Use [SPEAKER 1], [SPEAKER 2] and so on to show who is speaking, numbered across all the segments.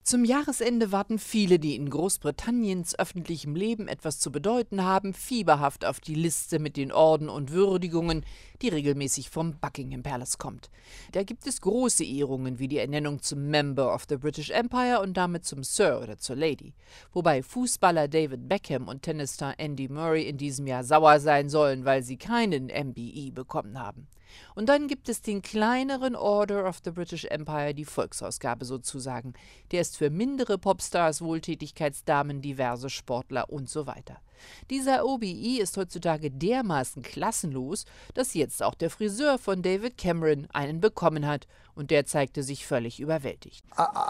[SPEAKER 1] Zum Jahresende warten viele, die in Großbritanniens öffentlichem Leben etwas zu bedeuten haben, fieberhaft auf die Liste mit den Orden und Würdigungen, die regelmäßig vom Buckingham Palace kommt. Da gibt es große Ehrungen wie die Ernennung zum Member of the British Empire und damit zum Sir oder zur Lady. Wobei Fußballer David Beckham und Tennisstar Andy Murray in diesem Jahr sauer sein sollen, weil sie keinen MBE bekommen haben. Und dann gibt es den kleineren Order of the British Empire, die Volksausgabe sozusagen. Der ist für mindere Popstars, Wohltätigkeitsdamen, diverse Sportler und so weiter. Dieser OBE ist heutzutage dermaßen klassenlos, dass jetzt auch der Friseur von David Cameron einen bekommen hat. Und der zeigte sich völlig überwältigt.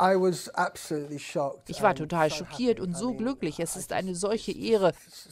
[SPEAKER 1] Ich war total schockiert und so glücklich. Es ist eine solche Ehre,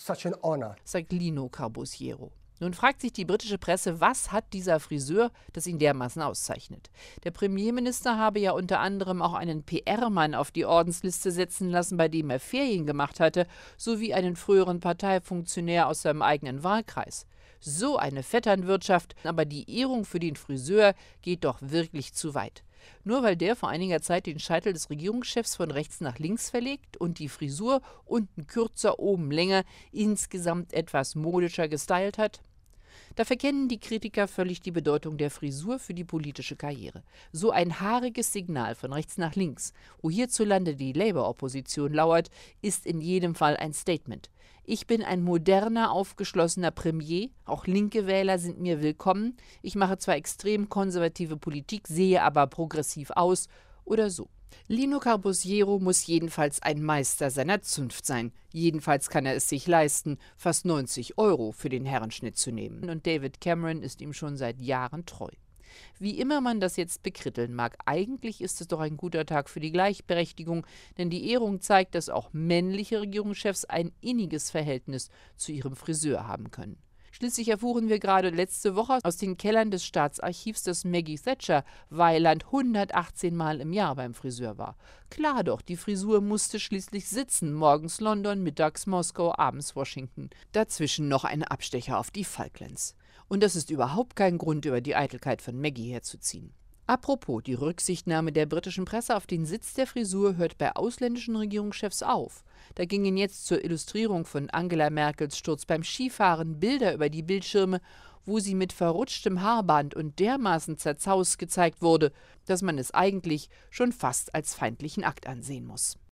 [SPEAKER 1] sagt Lino Carbusiero. Nun fragt sich die britische Presse, was hat dieser Friseur, das ihn dermaßen auszeichnet? Der Premierminister habe ja unter anderem auch einen PR-Mann auf die Ordensliste setzen lassen, bei dem er Ferien gemacht hatte, sowie einen früheren Parteifunktionär aus seinem eigenen Wahlkreis. So eine Vetternwirtschaft, aber die Ehrung für den Friseur geht doch wirklich zu weit. Nur weil der vor einiger Zeit den Scheitel des Regierungschefs von rechts nach links verlegt und die Frisur unten kürzer, oben länger, insgesamt etwas modischer gestylt hat? Da verkennen die Kritiker völlig die Bedeutung der Frisur für die politische Karriere. So ein haariges Signal von rechts nach links, wo hierzulande die Labour-Opposition lauert, ist in jedem Fall ein Statement. Ich bin ein moderner, aufgeschlossener Premier, auch linke Wähler sind mir willkommen. Ich mache zwar extrem konservative Politik, sehe aber progressiv aus oder so. Lino Carbusiero muss jedenfalls ein Meister seiner Zunft sein. Jedenfalls kann er es sich leisten, fast 90 € für den Herrenschnitt zu nehmen. Und David Cameron ist ihm schon seit Jahren treu. Wie immer man das jetzt bekritteln mag, eigentlich ist es doch ein guter Tag für die Gleichberechtigung, denn die Ehrung zeigt, dass auch männliche Regierungschefs ein inniges Verhältnis zu ihrem Friseur haben können. Schließlich erfuhren wir gerade letzte Woche aus den Kellern des Staatsarchivs, dass Maggie Thatcher Weiland 118 Mal im Jahr beim Friseur war. Klar doch, die Frisur musste schließlich sitzen, morgens London, mittags Moskau, abends Washington. Dazwischen noch ein Abstecher auf die Falklands. Und das ist überhaupt kein Grund, über die Eitelkeit von Maggie herzuziehen. Apropos, die Rücksichtnahme der britischen Presse auf den Sitz der Frisur hört bei ausländischen Regierungschefs auf. Da gingen jetzt zur Illustrierung von Angela Merkels Sturz beim Skifahren Bilder über die Bildschirme, wo sie mit verrutschtem Haarband und dermaßen zerzaust gezeigt wurde, dass man es eigentlich schon fast als feindlichen Akt ansehen muss.